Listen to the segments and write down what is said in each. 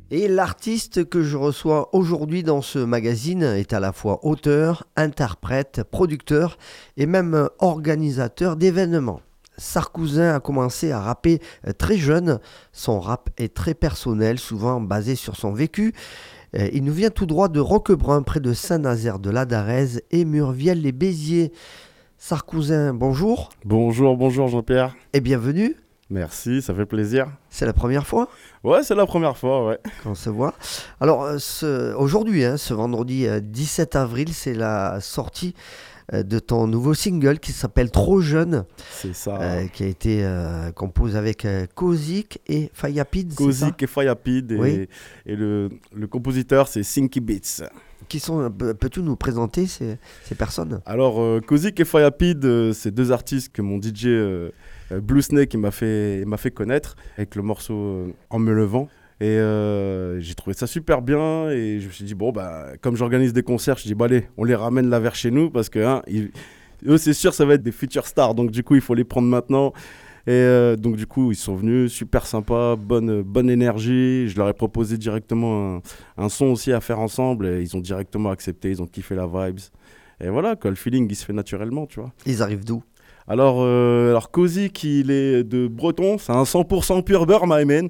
Et l'artiste que je reçois aujourd'hui dans ce magazine est à la fois auteur, interprète, producteur et même organisateur d'événements. Sarcousin a commencé à rapper très jeune. Son rap est très personnel, souvent basé sur son vécu. Il nous vient tout droit de Roquebrun, près de Saint-Nazaire de l'Adarèze et Murviel-les-Béziers. Sarcousin, bonjour. Bonjour Jean-Pierre. Et bienvenue. Merci, ça fait plaisir. C'est la première fois ? Ouais, c'est la première fois, ouais. Qu'on se voit. Alors, aujourd'hui, ce vendredi 17 avril, c'est la sortie de ton nouveau single qui s'appelle Trop Jeune. C'est ça. Qui a été composé avec Kozik et Fayapid. Kozik et Fayapid oui. Et le compositeur, c'est Sinky Beats. Qui sont, peux-tu nous présenter ces personnes ? Alors, Kozik et Fayapid, c'est deux artistes que mon DJ Blue Snake m'a fait connaître avec le morceau En me levant. Et j'ai trouvé ça super bien et je me suis dit, bon, comme j'organise des concerts, je me suis dit, allez, on les ramène là vers chez nous parce que eux, c'est sûr, ça va être des future stars. Donc, du coup, il faut les prendre maintenant. Et donc, du coup, ils sont venus, super sympa, bonne énergie. Je leur ai proposé directement un son aussi à faire ensemble et ils ont directement accepté, ils ont kiffé la vibes. Et voilà, le feeling, il se fait naturellement, tu vois. Ils arrivent d'où ? Alors Kozik, il est de Breton, c'est un 100% pur beurre, my man.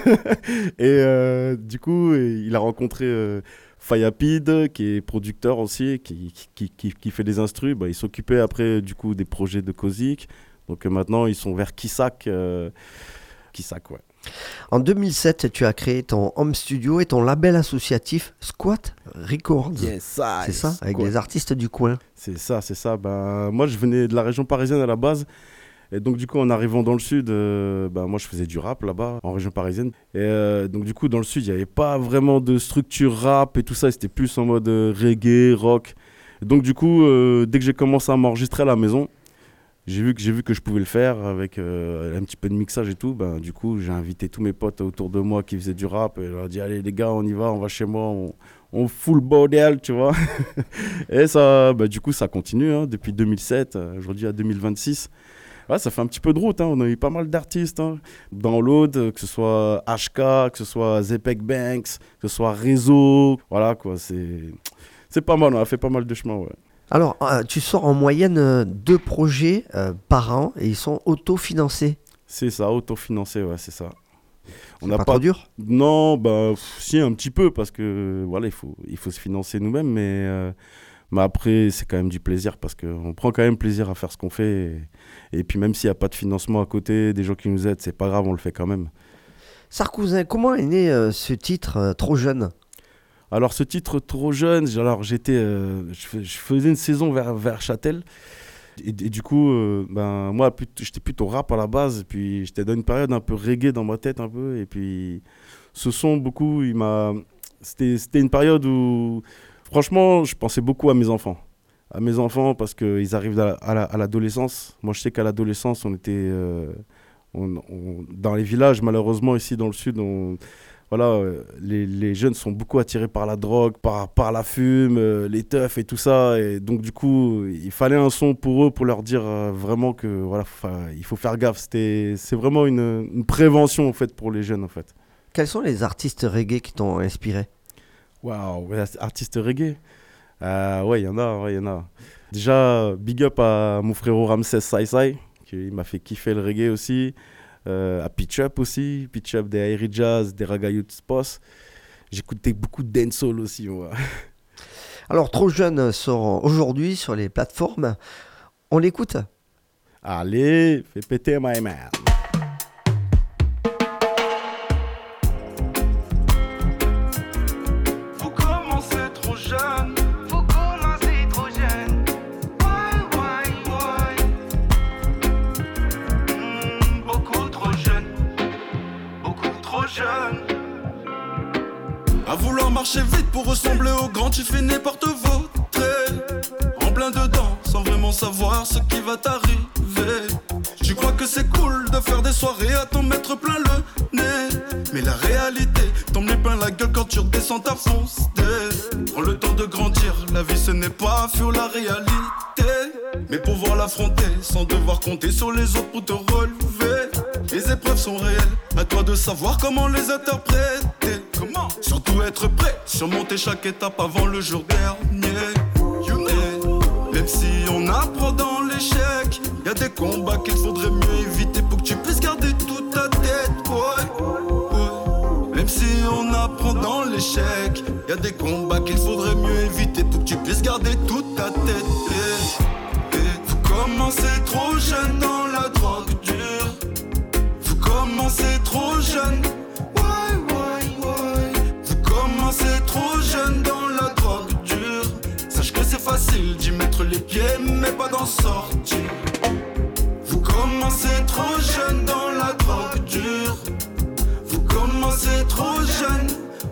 Et du coup, il a rencontré Fayapid, qui est producteur aussi, qui fait des instrus. Il s'occupait après du coup des projets de Kozik. Donc maintenant, ils sont vers Kissak. Kissak, ouais. En 2007, tu as créé ton home studio et ton label associatif Squat Records. Yes, c'est ça, avec des artistes du coin. C'est ça. Moi, je venais de la région parisienne à la base. Et donc, du coup, en arrivant dans le sud, moi, je faisais du rap là-bas, en région parisienne. Et donc, du coup, dans le sud, il n'y avait pas vraiment de structure rap et tout ça. C'était plus en mode reggae, rock. Et donc, du coup, dès que j'ai commencé à m'enregistrer à la maison, j'ai vu que je pouvais le faire avec un petit peu de mixage et tout. Du coup, j'ai invité tous mes potes autour de moi qui faisaient du rap. Et je leur ai dit, allez les gars, on va chez moi, on fout le bordel, tu vois. Et ça, du coup, ça continue depuis 2007, aujourd'hui à 2026. Ouais, ça fait un petit peu de route. On a eu pas mal d'artistes dans l'Aude, que ce soit HK, que ce soit Zepec Banks, que ce soit Réseau. Voilà, quoi. C'est pas mal, on a fait pas mal de chemin, ouais. Alors, tu sors en moyenne 2 projets par an et ils sont autofinancés. C'est ça, autofinancé, ouais, c'est ça. C'est pas trop dur ? Non, si, un petit peu, parce que voilà, il faut se financer nous-mêmes, mais après, c'est quand même du plaisir, parce qu'on prend quand même plaisir à faire ce qu'on fait. Et puis même s'il n'y a pas de financement à côté, des gens qui nous aident, c'est pas grave, on le fait quand même. Sarcousin, comment est né ce titre Trop Jeune ? Alors ce titre Trop Jeune, je faisais une saison vers Châtel et du coup moi j'étais plutôt rap à la base et puis j'étais dans une période un peu reggae dans ma tête un peu et puis ce son beaucoup c'était une période où franchement je pensais beaucoup à mes enfants parce qu'ils arrivent à l'adolescence. Moi je sais qu'à l'adolescence on était dans les villages malheureusement ici dans le sud voilà, les jeunes sont beaucoup attirés par la drogue, par la fume, les teufs et tout ça. Et donc, du coup, il fallait un son pour eux pour leur dire vraiment que voilà, il faut faire gaffe. C'est vraiment une prévention en fait, pour les jeunes. En fait. Quels sont les artistes reggae qui t'ont inspiré ? Waouh, artistes reggae ouais, il y en a. Déjà, big up à mon frérot Ramsès Sai, qui m'a fait kiffer le reggae aussi. À Pitch Up aussi, Pitch Up des Airy Jazz, des Raga Youth Sposs. J'écoutais beaucoup de dancehall aussi. Moi. Alors, Trop Jeune sort aujourd'hui sur les plateformes. On l'écoute ? Allez, fais péter my man. À vouloir marcher vite pour ressembler au grand, tu finis par te vautrer. En plein dedans, sans vraiment savoir ce qui va t'arriver. Tu crois que c'est cool de faire des soirées à t'en mettre plein le nez. Mais la réalité t'en met plein la gueule quand tu redescends ta fonce. Prends le temps de grandir, la vie ce n'est pas fuir la réalité. Mais pouvoir l'affronter sans devoir compter sur les autres pour te relever. Les épreuves sont réelles, à toi de savoir comment les interpréter. Comment? Surtout être prêt, surmonter chaque étape avant le jour dernier. Et même si on apprend dans l'échec, y a des combats qu'il faudrait mieux éviter pour que tu puisses garder toute ta tête. Ouais. Même si on apprend dans l'échec, y a des combats qu'il faudrait mieux éviter pour que tu puisses garder toute ta tête. Vous commencez trop jeune dans la drogue dure. Vous commencez trop jeune. Vous commencez trop jeune dans la drogue dure. Sache que c'est facile d'y mettre les pieds, mais pas d'en sortir. Vous commencez trop jeune dans la drogue dure. Vous commencez trop jeune.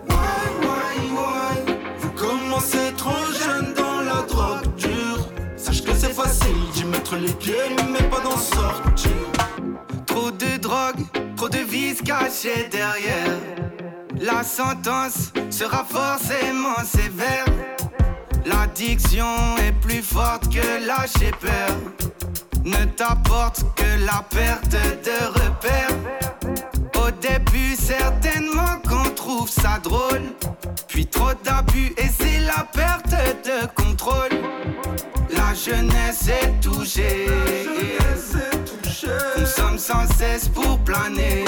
Vous commencez trop jeune dans la drogue dure. Sache que c'est facile d'y mettre les pieds, mais pas d'en sortir. Trop de drogue, trop de vices cachés derrière. La sentence sera forcément sévère. L'addiction est plus forte que lâcher peur. Ne t'apporte que la perte de repères. Au début certainement qu'on trouve ça drôle. Puis trop d'abus et c'est la perte de contrôle. La jeunesse est touchée. Consomme sans cesse pour planer.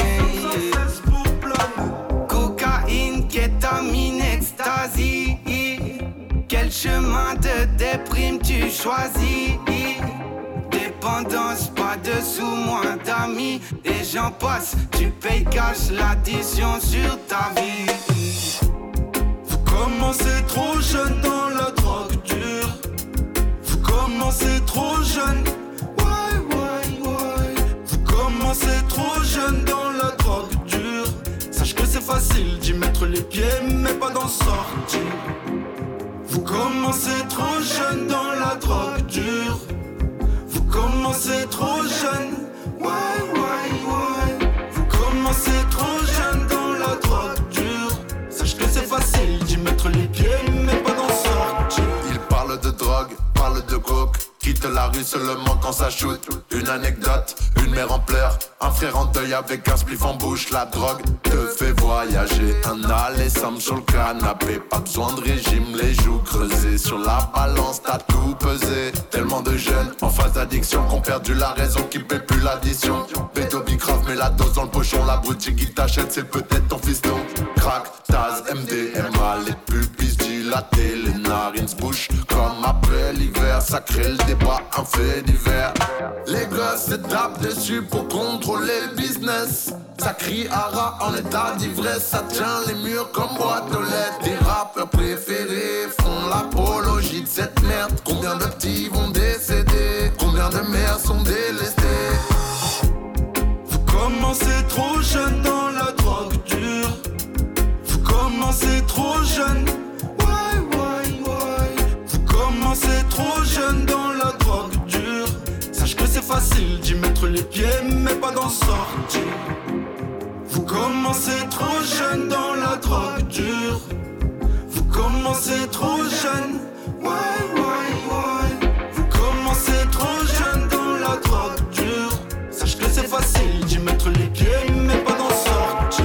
Cocaïne, kétamine, ecstasy. Quel chemin de déprime tu choisis? Dépendance, pas de sous, moins d'amis. Et j'en passe, tu payes cash l'addition sur ta vie. Vous commencez trop jeune dans la drogue dure. Vous commencez trop jeune. Vous commencez trop jeune dans la drogue dure. Sache que c'est facile d'y mettre les pieds, mais pas d'en sortir. Vous commencez trop jeune dans la drogue dure. Vous commencez trop jeune. Vous commencez trop jeune dans la drogue dure. Sache que c'est facile d'y mettre les pieds, mais pas d'en sortir. Il parle de drogue, parle de coke. Quitte la rue seulement quand ça shoot. Une anecdote, une mère en pleurs, un frère en deuil avec un spliff en bouche. La drogue te fait voyager. Un alessam sur le canapé. Pas besoin de régime, les joues creusées. Sur la balance, t'as tout pesé. Tellement de jeunes en phase d'addiction qu'on perdu la raison, qui paie plus l'addition. Béto Bicrave, met la dose dans le pochon. La boutique qui t'achète, c'est peut-être ton fiston. Crack, Taz, MDMA, les pupilles dilatées, les narines se bouchent comme après l'hiver. Ça crée le débat, un fait divers. Les gosses se tapent dessus pour contrôler le business. Ça crie hara en état d'ivresse. Ça tient les murs comme boîte aux lettres. Tes rappeurs préférés font l'apologie de cette merde. Combien de petits vont décéder? Combien de mères sont délestées? Vous commencez trop jeune dans la drogue dure. Vous commencez trop jeune. Vous commencez trop jeune dans la drogue dure. Sache que c'est facile d'y mettre les pieds, mais pas d'en sortir. Vous commencez trop jeune dans la drogue dure. Vous commencez trop jeune. Vous commencez trop jeune dans la drogue dure. Sache que c'est facile d'y mettre les pieds, mais pas d'en sortir.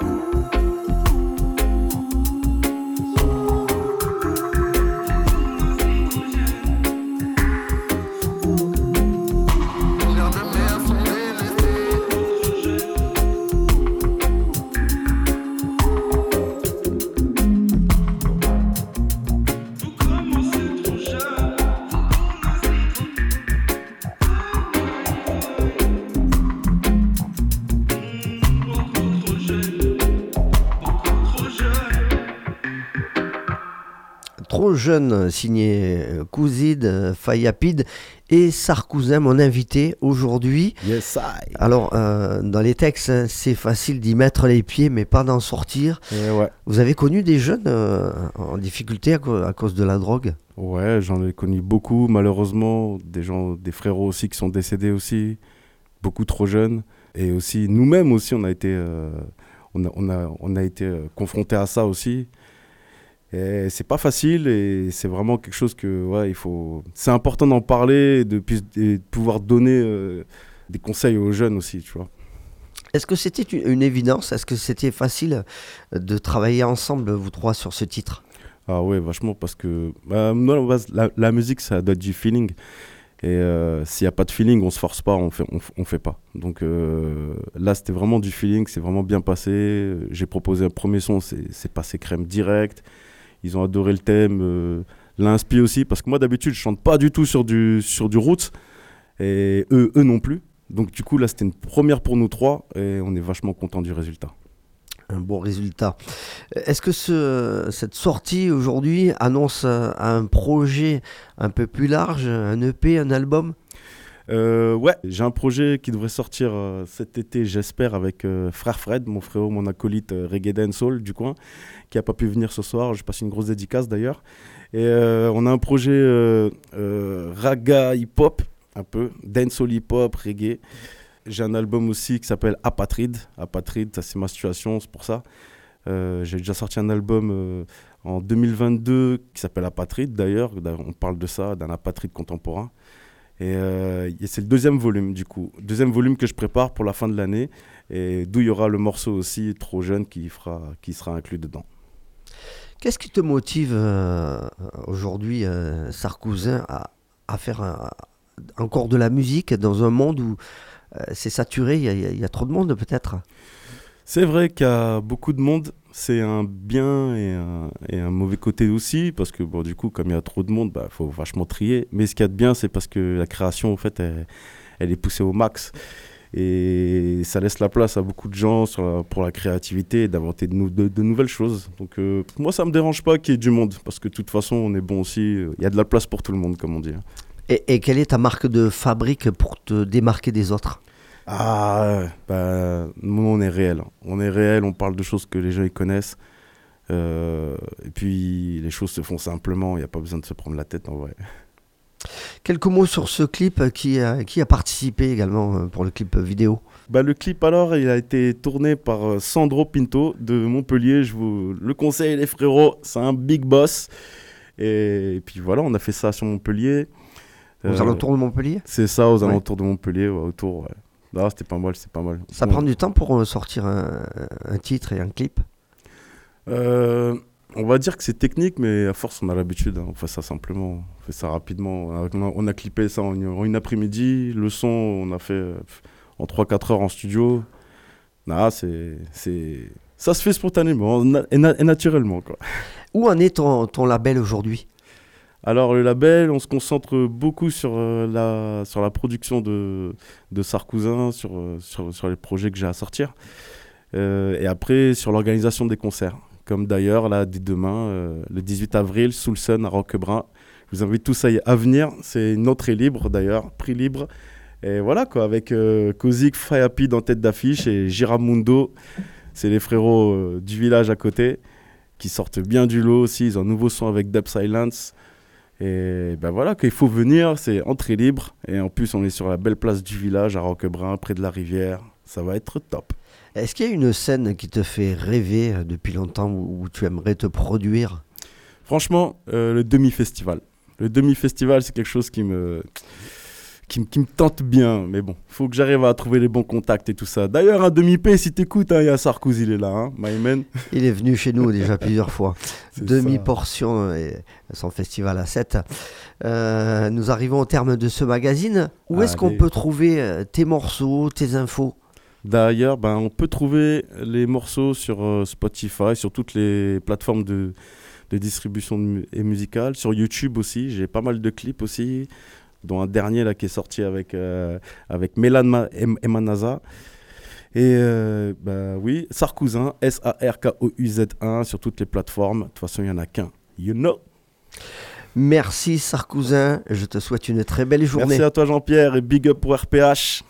Trop jeune, signé Kouzid, Fayapid et Sarkouzin, mon invité aujourd'hui. Yes, I. Alors, dans les textes, hein, c'est facile d'y mettre les pieds, mais pas d'en sortir. Ouais. Vous avez connu des jeunes en difficulté à cause de la drogue? Ouais, j'en ai connu beaucoup, malheureusement. Des frérots aussi qui sont décédés aussi, beaucoup trop jeunes. Et aussi, nous-mêmes aussi, on a été confrontés à ça aussi. Et c'est pas facile et c'est vraiment quelque chose que c'est important d'en parler et de pouvoir donner des conseils aux jeunes aussi, tu vois. Est-ce que c'était une évidence? Est-ce que c'était facile de travailler ensemble, vous trois, sur ce titre? Ah ouais, vachement, parce que moi, à la base, la musique, ça doit être du feeling. Et s'il n'y a pas de feeling, on ne se force pas, on fait pas. Donc là, c'était vraiment du feeling, c'est vraiment bien passé. J'ai proposé un premier son, c'est passé crème direct. Ils ont adoré le thème, l'inspi aussi, parce que moi, d'habitude, je chante pas du tout sur du roots, et eux non plus. Donc du coup, là, c'était une première pour nous trois, et on est vachement contents du résultat. Un bon résultat. Est-ce que cette sortie aujourd'hui annonce un projet un peu plus large, un EP, un album? Ouais, j'ai un projet qui devrait sortir cet été, j'espère, avec Frère Fred, mon frérot, mon acolyte reggae dancehall du coin, qui n'a pas pu venir ce soir. Je passe une grosse dédicace d'ailleurs. Et on a un projet raga hip-hop, un peu, dancehall hip-hop, reggae. J'ai un album aussi qui s'appelle Apatride. Apatride, ça c'est ma situation, c'est pour ça. J'ai déjà sorti un album en 2022 qui s'appelle Apatride d'ailleurs. On parle de ça, d'un apatride contemporain. Et c'est le deuxième volume du coup. Deuxième volume que je prépare pour la fin de l'année. Et d'où il y aura le morceau aussi Trop jeune qui sera inclus dedans. Qu'est-ce qui te motive aujourd'hui, Sarkouzin, à faire encore de la musique dans un monde où c'est saturé, il y a trop de monde peut-être? C'est vrai qu'il y a beaucoup de monde, c'est un bien et un mauvais côté aussi, parce que bon, du coup, comme il y a trop de monde, faut vachement trier. Mais ce qu'il y a de bien, c'est parce que la création, en fait, elle est poussée au max. Et ça laisse la place à beaucoup de gens pour la créativité et d'inventer de nouvelles choses. Donc moi, ça ne me dérange pas qu'il y ait du monde, parce que de toute façon, on est bon aussi. Il y a de la place pour tout le monde, comme on dit. Et quelle est ta marque de fabrique pour te démarquer des autres? Nous, on est réel. On est réel, on parle de choses que les gens ils connaissent. Et puis, les choses se font simplement. Il n'y a pas besoin de se prendre la tête, en vrai. Quelques mots sur ce clip qui a participé également pour le clip vidéo. Le clip, alors, il a été tourné par Sandro Pinto de Montpellier. Je vous le conseille, les frérots. C'est un big boss. Et puis, voilà, on a fait ça sur Montpellier. Aux alentours de Montpellier? C'est ça, aux alentours de Montpellier, autour. Ouais. Non, c'était pas mal, c'est pas mal. Ça prend du temps pour sortir un titre et un clip? On va dire que c'est technique, mais à force, on a l'habitude. On fait ça simplement, on fait ça rapidement. On a clippé ça en une après-midi. Le son, on a fait en 3-4 heures en studio. Ça se fait spontanément et naturellement, quoi. Où en est ton label aujourd'hui? Alors le label, on se concentre beaucoup sur la production de Sarkouzin, sur les projets que j'ai à sortir. Et après, sur l'organisation des concerts. Comme d'ailleurs, là, dès demain, le 18 avril, sous le Sun à Roquebrun. Je vous invite tous à venir. C'est une entrée libre d'ailleurs, prix libre. Et voilà quoi, avec Kozik, Fayapi en tête d'affiche et Giramundo. C'est les frérots du village à côté qui sortent bien du lot aussi. Ils ont un nouveau son avec Dub Silence. Et voilà, qu'il faut venir, c'est entrée libre. Et en plus, on est sur la belle place du village à Roquebrun, près de la rivière. Ça va être top. Est-ce qu'il y a une scène qui te fait rêver depuis longtemps où tu aimerais te produire? Franchement, le demi-festival. Le demi-festival, c'est quelque chose qui me tente bien. Mais bon, il faut que j'arrive à trouver les bons contacts et tout ça. D'ailleurs, un demi-P, si t'écoutes, il y a Sarkozy, il est là, my man. Il est venu chez nous déjà plusieurs fois. C'est Demi-portion et son festival à 7. Nous arrivons au terme de ce magazine. Où est-ce qu'on peut trouver tes morceaux, tes infos? D'ailleurs, on peut trouver les morceaux sur Spotify, sur toutes les plateformes de distribution musicale, sur YouTube aussi. J'ai pas mal de clips aussi, dont un dernier là qui est sorti avec Mélan et Manaza. Et oui, Sarkouzin, Sarkouz1 sur toutes les plateformes. De toute façon, il n'y en a qu'un. You know. Merci Sarkouzin, je te souhaite une très belle journée. Merci à toi Jean-Pierre et big up pour RPH.